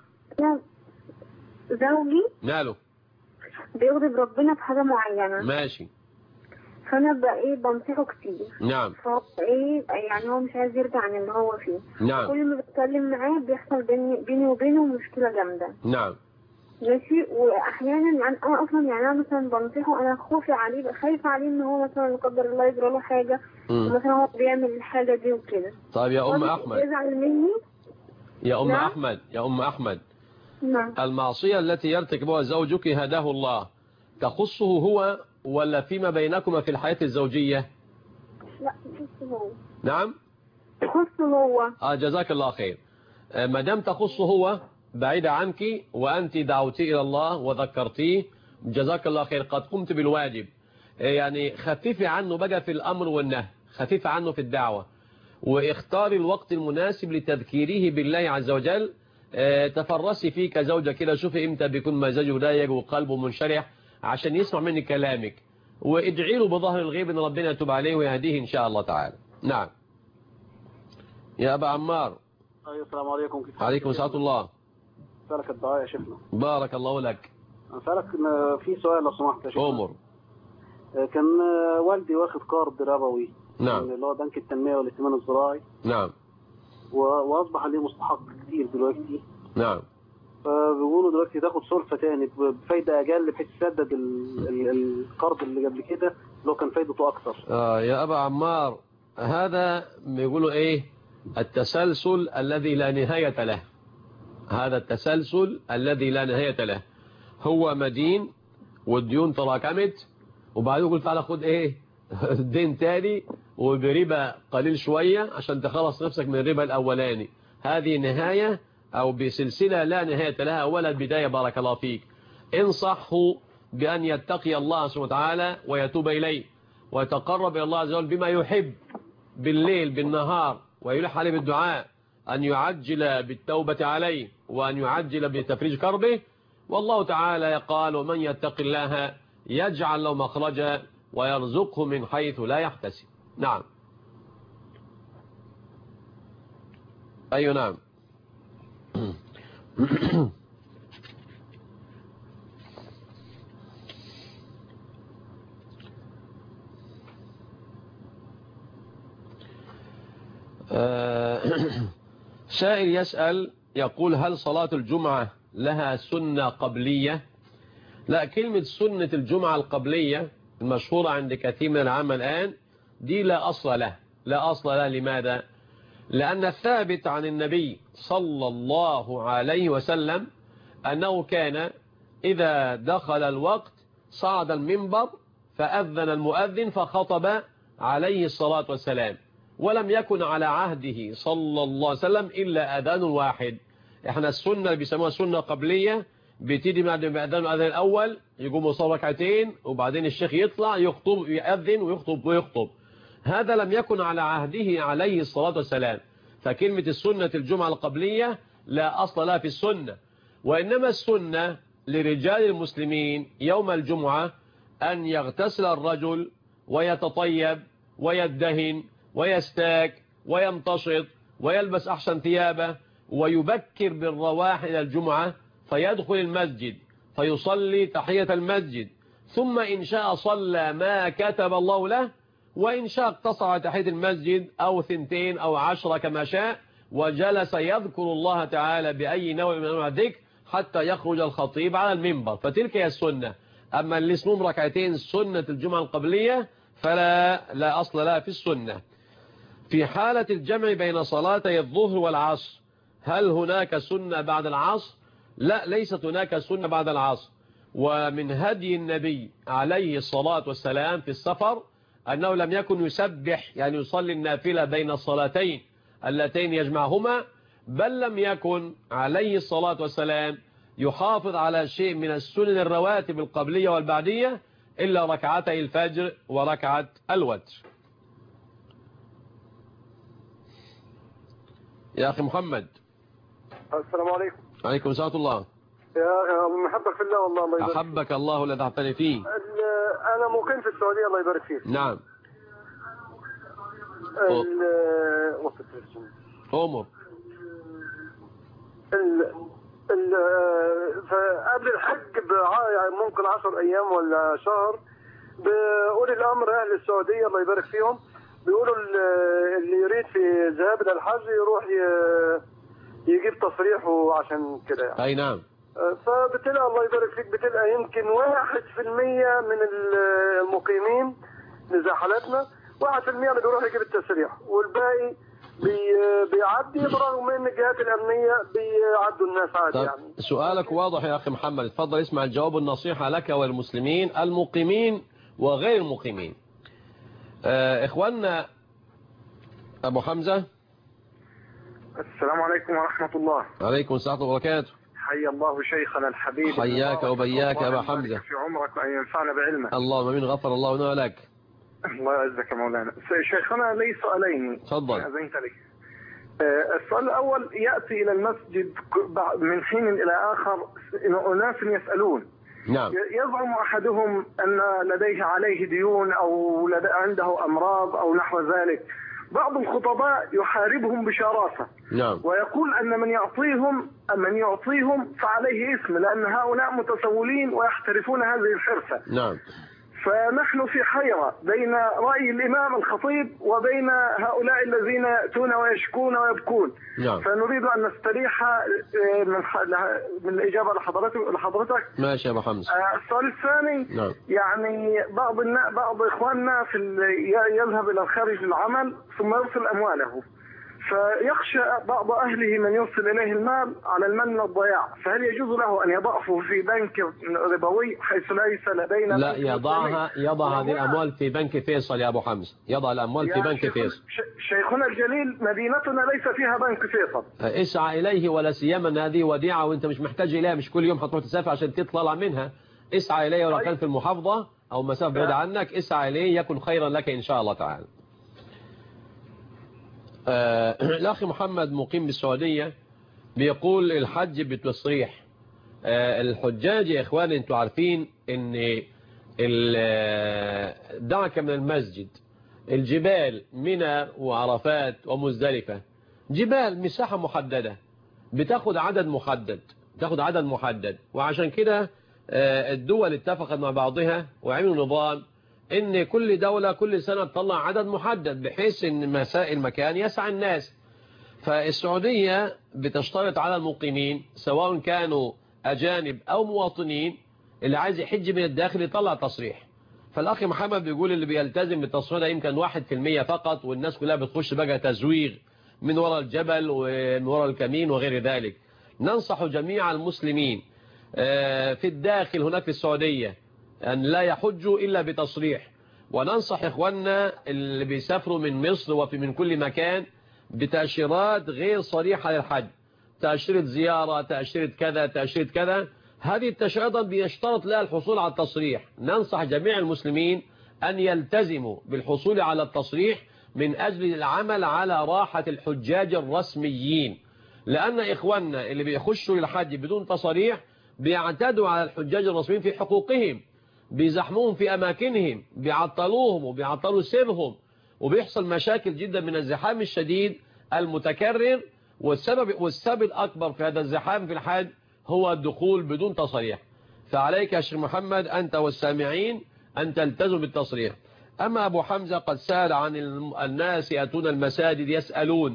زوجي ماله؟ بيغضب ربنا في حاجة معينة. ماشي. فانا بقى بنصحه كتير. نعم. فهو يعني هو مش عايز يرجع عن اللي هو فيه. نعم. كل ما بتكلم معاه بيحصل بيني وبينه مشكلة جامدة. نعم. ماشي. واحيانا انا اصلا يعني انا مثلا بنصحه، انا خوفي عليه، خايفة عليه ان هو مثلا لا قدر الله يجرى له حاجة، مثلا هو بيعمل الحاجة دي وكده. طيب يا ام احمد. يزعل مني. يا ام نعم. احمد، يا ام احمد. نعم. المعصية التي يرتكبها زوجك هداه الله تخصه هو ولا فيما بينكما في الحياة الزوجية؟ لا تخصه هو. نعم تخصه هو. جزاك الله خير. ما دام تخصه هو بعيدة عنك وأنت دعوتي إلى الله وذكرتيه، جزاك الله خير، قد قمت بالواجب. يعني خففي عنه بقى في الأمر والنهي، خففي عنه في الدعوة، واختاري الوقت المناسب لتذكيره بالله عز وجل. تفرسي فيه كزوجة كده، شوفي امتى بيكون مزاجه رايق وقلبه منشرح عشان يسمع منك كلامك، وادعي له بظهر الغيب ان ربنا يتوب عليه ويهديه ان شاء الله تعالى. نعم يا ابا عمار. ايوه السلام عليكم. كيف حالك؟ عليكم ورحمة الله. سألك الدعاء يا شيخنا. بارك الله لك. سألك في سؤال لو سمحت يا شيخنا. أمر. كان والدي واخد قرض ربوي. نعم. اللي هو بنك التنمية والائتمان الزراعي. نعم. واصبح عليه مستحق كتير دلوقتي. نعم. فبيقولوا دلوقتي تاخد سلفة تاني بفايدة اقل بحيث تسدد القرض اللي قبل كده اللي هو كان فايدته اكتر. يا ابا عمار، هذا بيقولوا ايه؟ التسلسل الذي لا نهاية له. هذا التسلسل الذي لا نهاية له. هو مدين والديون تراكمت، وبعدين يقول تعالى خد ايه الدين تاني وبربا قليل شوية عشان تخلص نفسك من الربا الاولاني. هذه نهاية او بسلسلة لا نهاية لها ولا بداية. بارك الله فيك. انصحه بأن يتقي الله سبحانه وتعالى ويتوب إليه ويتقرب إلى الله عز وجل بما يحب بالليل بالنهار، ويلح عليه بالدعاء أن يعجل بالتوبة عليه وأن يعجل بتفريج كربه. والله تعالى قال: ومن يتق الله يجعل له مخرجا ويرزقه من حيث لا يحتسب. نعم. أي نعم. سائل يسأل يقول: هل صلاة الجمعة لها سنة قبلية؟ لا، كلمة سنة الجمعة القبلية المشهورة عند كثير من العامة الآن دي لا أصل له. لا أصل له. لماذا؟ لأن الثابت عن النبي صلى الله عليه وسلم أنه كان إذا دخل الوقت صعد المنبر فأذن المؤذن فخطب عليه الصلاة والسلام، ولم يكن على عهده صلى الله عليه وسلم إلا أذان واحد. احنا السنة اللي بيسموها سنة قبلية بتيجي بعد ما أذان الأذان الأول يقوموا يصلوا ركعتين وبعدين الشيخ يطلع يخطب يأذن ويخطب. هذا لم يكن على عهده عليه الصلاة والسلام. فكلمة السنة الجمعة القبلية لا أصل لها في السنة، وإنما السنة لرجال المسلمين يوم الجمعة أن يغتسل الرجل ويتطيب ويدهن ويستاك ويمتشط ويلبس أحسن ثيابه ويبكر بالرواح إلى الجمعة، فيدخل المسجد فيصلي تحية المسجد، ثم إن شاء صلى ما كتب الله له، وإن شاء اقتصر تحية المسجد أو 2 أو 10 كما شاء، وجلس يذكر الله تعالى بأي نوع من أنواع الذكر حتى يخرج الخطيب على المنبر، فتلك هي السنة. أما اللي اسمهم ركعتين سنة الجمعة القبلية فلا أصل لها في السنة. في حالة الجمع بين صلاتي الظهر والعصر هل هناك سنة بعد العصر؟ لا، ليست هناك سنة بعد العصر. ومن هدي النبي عليه الصلاة والسلام في السفر أنه لم يكن يسبح، يعني يصلي النافلة بين الصلاتين اللتين يجمعهما، بل لم يكن عليه الصلاة والسلام يحافظ على شيء من السنن الرواتب القبلية والبعدية إلا ركعتي الفجر وركعة الوتر. يا أخي محمد. السلام عليكم. عليكم السلام الله. يا محبك في الله والله يبارك فيك. أحبك الله الذي أحببتني فيه. أنا مقيم في السعودية الله يبارك فيك. نعم. أمر. فقبل الحج يعني ممكن 10 أيام ولا شهر بأولي الأمر أهل السعودية الله يبارك فيهم بيقولوا اللي يريد في ذهاب إلى الحج يروح يجيب تصريحه عشان كده يعني. أي نعم. فبتلقى الله يبارك فيك بتلقى يمكن 1% من المقيمين زي حالتنا 1% اللي بيروح يجيب التصريح، والباقي بيعدي برغم ان الجهات الامنيه بيعدوا الناس عادي يعني. سؤالك واضح يا اخي محمد، اتفضل اسمع الجواب النصيحه لك والمسلمين المقيمين وغير المقيمين. اخواننا ابو حمزه. السلام عليكم ورحمه الله. عليكم السلام وبركاته. حيا الله شيخنا الحبيب. حياك وبياك يا ابا حمزه. في عمرك وان ينفعنا بعلمك. اللهم امين. غفر الله لنا ولك. الله يعزك يا مولانا. شيخنا لي سؤالين. تفضل. أذنت لي. السؤال الأول يأتي إلى المسجد من حين إلى آخر أناس يسألون. نعم. يزعم أحدهم أن لديه عليه ديون أو عنده أمراض أو نحو ذلك. بعض الخطباء يحاربهم بشراسة. نعم. ويقول أن من يعطيهم فعليه اسم، لأن هؤلاء متسولين ويحترفون هذه الحرفة. نعم. فنحن في حيرة بين رأي الإمام الخطيب وبين هؤلاء الذين يأتون ويشكون ويبكون. نعم. فنريد أن نستريح من الإجابة لحضرتك. ماشي يا أبو حمزة. السؤال الثاني. نعم. يعني بعض إخواننا يذهب إلى الخارج للعمل ثم يرسل أمواله، فيخشى بعض أهله من يرسل إليه المال على المن والضياع، فهل يجوز له أن يضعه في بنك ربوي حيث ليس لدينا؟ لا، يضع هذه الأموال في بنك فيصل يا أبو حمزة. يضع الأموال في بنك فيصل. شيخنا الجليل مدينتنا ليس فيها بنك فيصل. اسعى إليه، ولا سيما أن هذه وديعة وأنت مش محتاج إليها، مش كل يوم هتروح تسافر عشان تطلع منها. اسعى إليه ولو كان في المحافظة أو مسافة بعيدة عنك، اسعى إليه يكن خيرا لك إن شاء الله تعالى. الأخ محمد مقيم بالسعودية بيقول الحج بالتصريح. الحجاج يا إخواني أنتوا عارفين أن دعك من المسجد الجبال منى وعرفات ومزدلفة جبال مساحة محددة بتاخد عدد محدد، وعشان كده الدول اتفقت مع بعضها وعملوا نظام ان كل دولة كل سنة تطلع عدد محدد بحيث ان مساء المكان يسعى الناس. فالسعودية بتشترط على المقيمين سواء كانوا اجانب او مواطنين اللي عايز يحج من الداخل يطلع تصريح. فالاخ محمد بيقول اللي بيلتزم بالتصريح ده يمكن 1% فقط، والناس كلها بتخش بقى تزويغ من وراء الجبل ومن وراء الكمين وغير ذلك. ننصح جميع المسلمين في الداخل هناك في السعودية أن لا يحجوا إلا بتصريح، وننصح إخواننا اللي بيسافروا من مصر ومن كل مكان بتأشيرات غير صريحة للحج، تأشيرة زيارة، تأشيرة كذا، تأشيرة كذا. هذه التأشيرات بيشترط لها الحصول على التصريح. ننصح جميع المسلمين أن يلتزموا بالحصول على التصريح من أجل العمل على راحة الحجاج الرسميين، لأن إخواننا اللي بيخشوا للحج بدون تصريح بيعتدوا على الحجاج الرسميين في حقوقهم، بيزحموهم في أماكنهم، بيعطلوهم وبيعطلوا سيرهم، وبيحصل مشاكل جدا من الزحام الشديد المتكرر. والسبب الأكبر في هذا الزحام في الحج هو الدخول بدون تصريح. فعليك يا شيخ محمد أنت والسامعين أن تلتزموا بالتصريح. أما أبو حمزة قد سأل عن الناس يأتون المساجد يسألون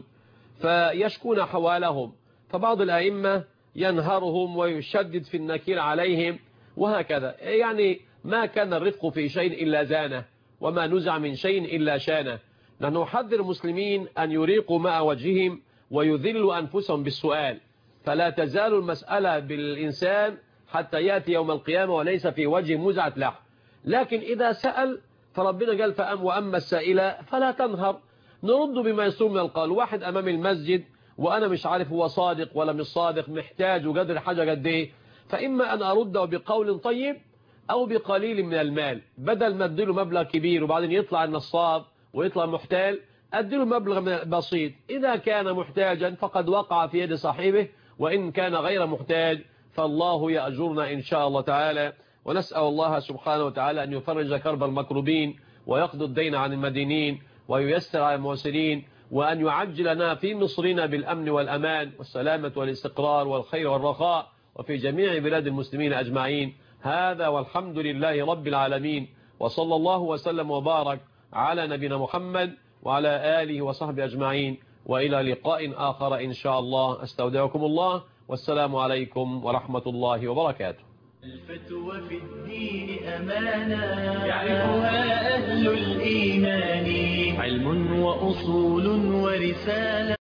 فيشكون حوالهم، فبعض الأئمة ينهرهم ويشدد في النكير عليهم وهكذا. يعني ما كان الرفق في شيء إلا زانه، وما نزع من شيء إلا شانه. نحن نحذر المسلمين أن يريقوا ماء وجههم ويذلوا أنفسهم بالسؤال، فلا تزال المسألة بالإنسان حتى يأتي يوم القيامة وليس في وجه مزعة لحم. لكن إذا سأل فربنا قال وأما السائلة فلا تنهر. نرد بما يصوم من القول. واحد أمام المسجد وأنا مش عارف هو صادق ولا مش صادق، محتاج وقدر حاجة قد ايه، فإما أن أرده بقول طيب أو بقليل من المال، بدل ما أديله مبلغ كبير وبعدين يطلع النصاب ويطلع محتال، أديله مبلغ بسيط. إذا كان محتاجا فقد وقع في يد صاحبه، وإن كان غير محتاج فالله يأجرنا إن شاء الله تعالى. ونسأل الله سبحانه وتعالى أن يفرج كرب المكروبين ويقضي الدين عن المدينين وييسر على المعسرين، وأن يعجل لنا في مصرنا بالأمن والأمان والسلامة والاستقرار والخير والرخاء، وفي جميع بلاد المسلمين أجمعين. هذا والحمد لله رب العالمين، وصلى الله وسلم وبارك على نبينا محمد وعلى آله وصحبه أجمعين، وإلى لقاء آخر إن شاء الله. أستودعكم الله، والسلام عليكم ورحمة الله وبركاته. الفتوى في الدين أمانة يعرفها أهل الإيمان، علم وأصول ورسالة.